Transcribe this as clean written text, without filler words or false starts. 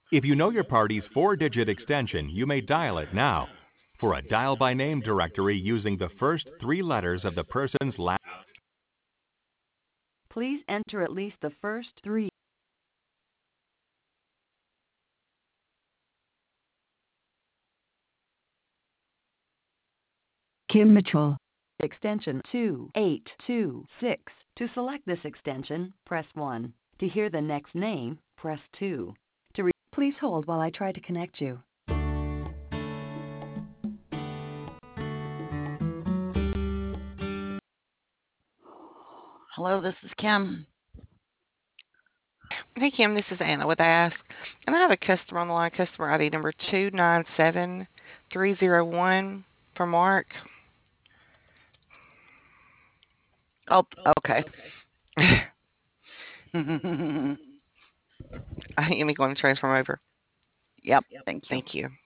If you know your party's 4-digit extension, you may dial it now. For a dial by name directory using the first 3 letters of the person's last, Please enter at least the first 3. Kim Mitchell. Extension 2826. To select this extension, press 1. To hear the next name, press 2. Please hold while I try to connect you. Hello, this is Kim. Hey, Kim, this is Anna with Ask, and I have a customer on the line, customer ID number 297301 for Mark. Oh, okay. I am going to transfer him over. Yep, thank you. Thank you.